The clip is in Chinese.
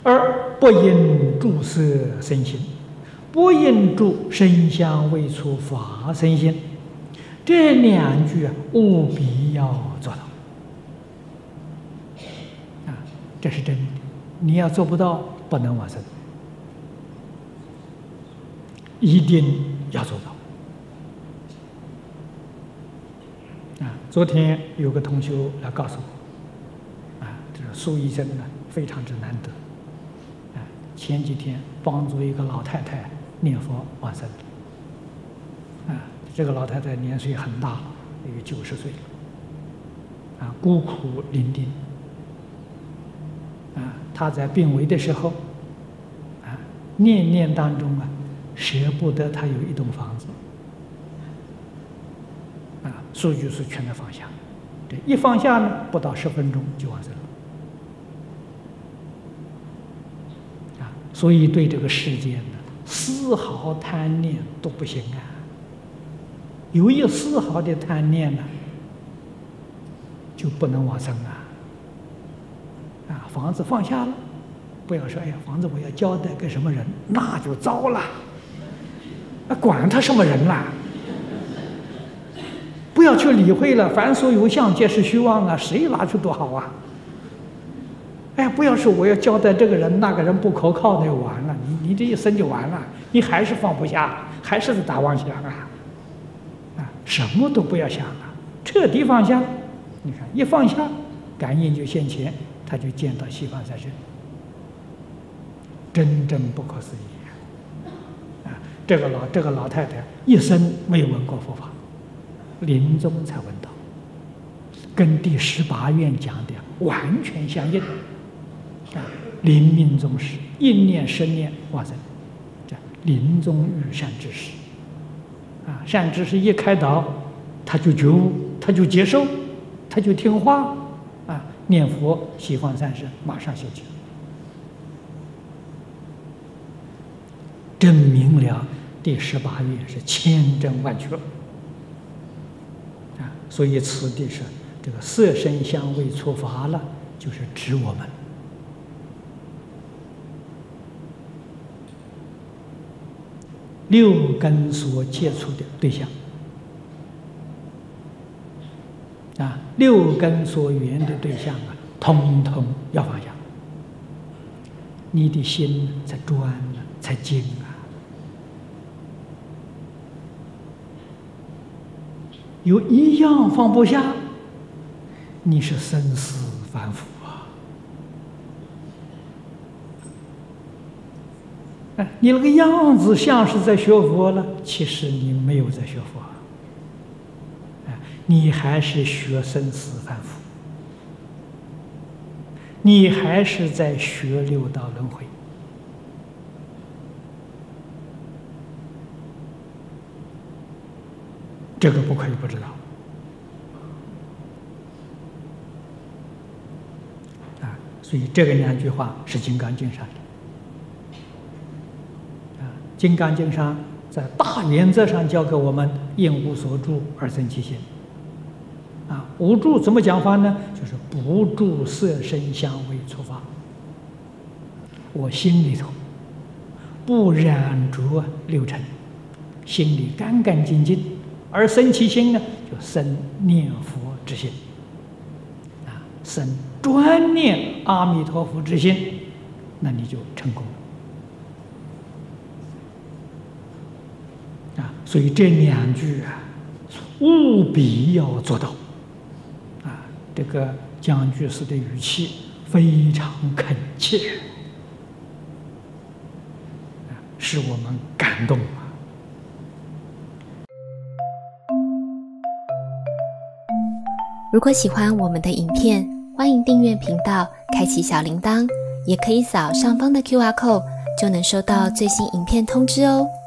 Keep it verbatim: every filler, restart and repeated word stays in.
而不应住色生心，不应住声香味触法生心。这两句啊，务必要做到啊，这是真的。你要做不到，不能往生，一定要做到。啊，昨天有个同学来告诉我，啊，这个苏医生呢非常之难得，啊，前几天帮助一个老太太念佛往生，啊，这个老太太年岁很大，有九十岁了，啊，孤苦伶仃，啊，她在病危的时候，啊，念念当中啊，舍不得她有一栋房子。啊，数据是全都放下，这一放下呢，不到十分钟就往生了。啊，所以对这个世界呢，丝毫贪念都不行啊。有一丝毫的贪念呢，就不能往生啊。啊，房子放下了，不要说哎呀，房子我要交代给什么人，那就糟了。啊，管他什么人啦！不要去理会了，凡所有相，皆是虚妄啊！谁拿去多好啊？哎呀，不要说我要交代这个人，那个人不可靠，那就完了。你你这一生就完了，你还是放不下，还是打妄想啊！啊，什么都不要想了，彻底放下。你看，一放下，感应就现前，他就见到西方三圣，真正不可思议啊！这个老这个老太太一生没有闻过佛法。临终才闻到，跟第十八愿讲的完全相应啊！临命终时，一念十念往生，这临终遇善知识啊！善知识一开导，他就觉悟，他就接受，他就听话啊！念佛西方三圣，马上修起，证明了第十八愿是千真万确。所以此地是这个色声香味触法了，就是指我们六根所接触的对象啊，六根所缘的对象啊，通通要放下，你的心才专了，才精啊。有一样放不下，你是生死反复啊！哎，你那个样子像是在学佛了，其实你没有在学佛，哎，你还是学生死反复，你还是在学六道轮回。这个不可以不知道啊！所以这个两句话是《金刚经》上的啊，《金刚经》上在大原则上教给我们应无所住而生其心啊。无住怎么讲法呢？就是不住色声香味触法，我心里头不染着六尘，心里干干净净。而生其心呢，就生念佛之心，啊，生专念阿弥陀佛之心，那你就成功了，啊，所以这两句啊，务必要做到，啊，这个蒋居士的语气非常恳切，啊，使我们感动啊。 如果喜欢我们的影片，欢迎订阅频道，开启小铃铛，也可以扫上方的 Q R code， 就能收到最新影片通知哦。